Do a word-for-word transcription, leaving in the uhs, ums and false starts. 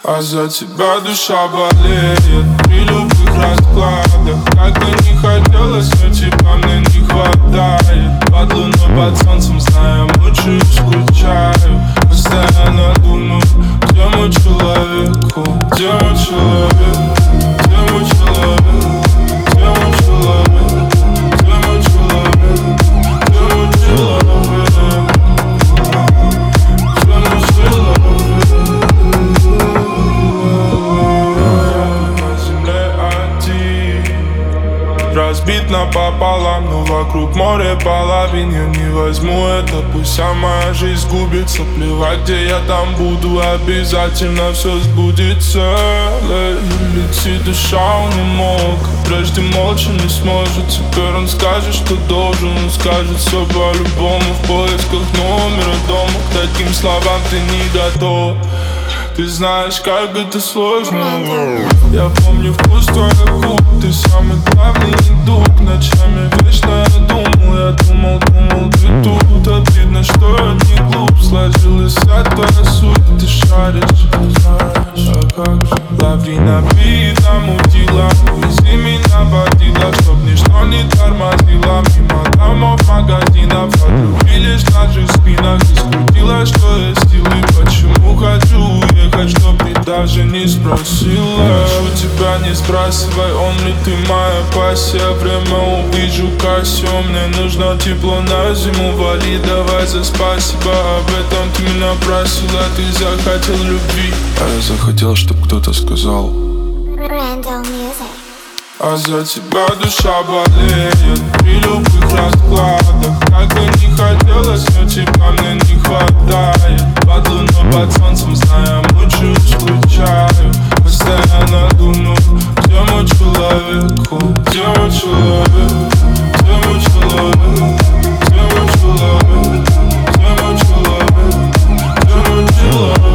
А за тебя душа болеет при любых раскладах. Как бы не хотелось, но тебя мне не хватает. Под луной, под солнцем, зная, мучаюсь, скучаю. Постоянно думаю, где мой человек, где мой человек, где мой человек, где мой человек, где мой человек, где мой человек, где мой человек. Разбит напополам, но вокруг море половин. Я не возьму это, пусть вся моя жизнь сгубится. Плевать, где я там буду, обязательно все сбудется. Летит душа, он не мог, прежде молча не сможет. Теперь он скажет, что должен, он скажет все по-любому. В поисках номера дома, к таким словам ты не готов. Ты знаешь, как это сложно. Я помню вкус твоих губ, ты самый главный недуг. Ночами вечно я думал, я думал, думал, ты тут. Обидно, что я не глуп, сложилась вся твоя суть. Ты шаришь, знаешь, а как же. Лови на бит, намутила, вези меня водила, чтоб ничто не тормозило. Мимо домов, магазинов, отрубились в наших спинах. И скрутилось, что есть силы, почему хочу уехать, чтоб ты даже не спросила. Прошу тебя, не спрашивай, он ли ты моя пассия. Время увижу Кассио, мне нужно тепло на зиму. Вали, давай за спасибо, об этом ты меня просила. Ты захотел любви, а я захотел, чтоб кто-то сказал Randall Music. А за тебя душа болеет при любых раскладах. Как бы не хотелось, но тебя мне не хватает. Под луной, под солнцем, зная, мучаюсь, скучаю. Постоянно думаю, где мой человек, где мой человек, где мой человек, где мой человек, где мой человек, где мой человек.